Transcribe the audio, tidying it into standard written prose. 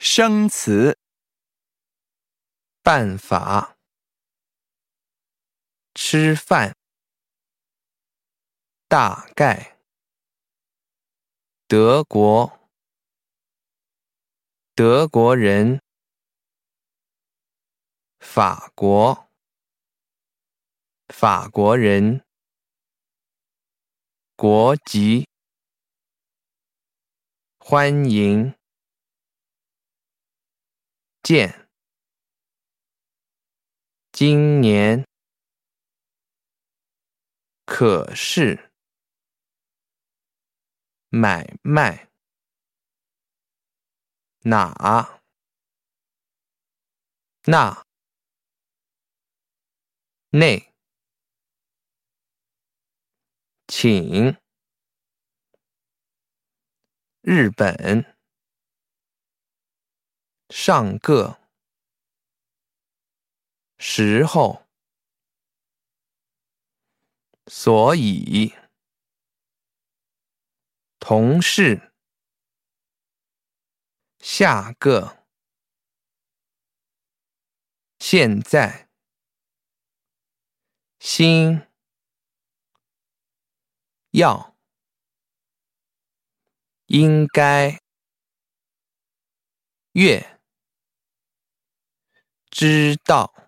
生词办法，吃饭，大概，德国，德国人，法国，法国人，国籍，欢迎，见，今年，可是，买卖，哪，那，内，请，日本，上个，时候，所以，同事，下个，现在，新，要，应该，月，知道。